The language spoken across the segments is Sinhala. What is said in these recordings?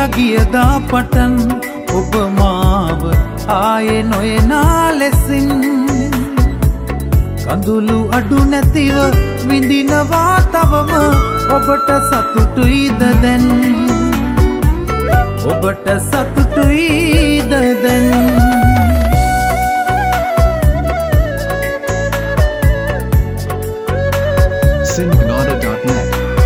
ගියදා පටන් ඔබ මාව ආයේ නොයනා ලෙසින් කඳුළු අඩු නැතිව විඳිනවා තවම ඔබට සතුටුයිද දැන් ඔබට සතුටුයිද දැන් Singnada.net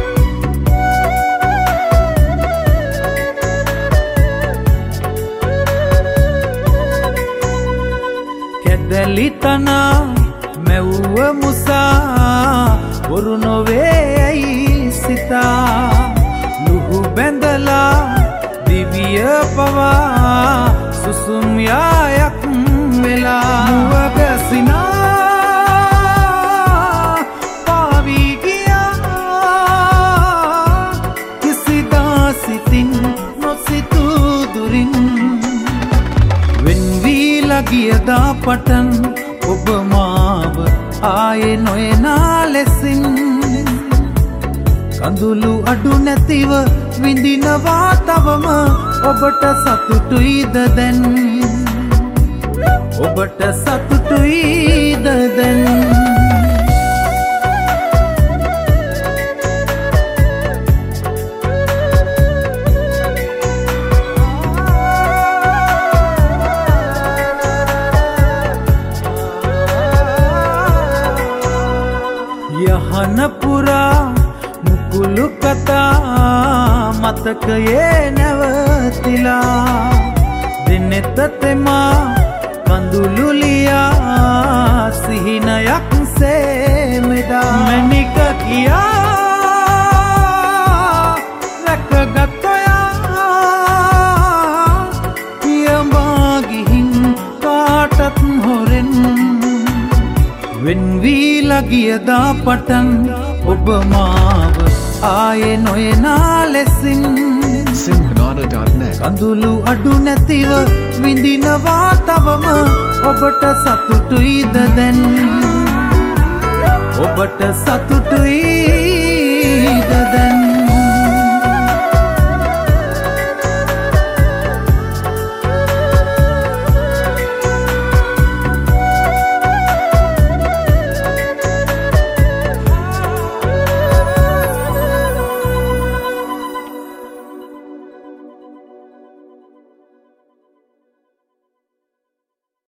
කැදලි තනා මැව්ව මුසා බොරු නොවේ ඇයි සිතා ලුහු බැඳලා දිවිය පවා සුසුම් යායක් වෙලා මුවගැසිනා පාවී ගියා කිසිදා සිතින් නොසිතූ දුරින් වෙන්වීලා ගියදා පටන් ඔබ මාව ආයේ නොයනා ලෙසින් කඳුළු අඩු නැතිව විඳිනවා තවම ඔබට සතුටුයිද දැන් ඔබට සතුටුයිද දැන් යහන පුරා මුකුළු කතා මතකයේ නැවතිලා දිනෙත තෙමා කඳුළු ලියා සිහිනයක් සේමෙදා මැනික කියා රැකගත් ඔයා පියඹා ගිහින් කාටත් හොරෙන් වෙන්වීලා ගියදා පටන් ඔබ මාව ආයේ නොයනා ලෙසින් Singnada.net කඳුළු අඩු නැතිව විඳිනවා තවම ඔබට සතුටුයිද දැන් ඔබට සතුටුයි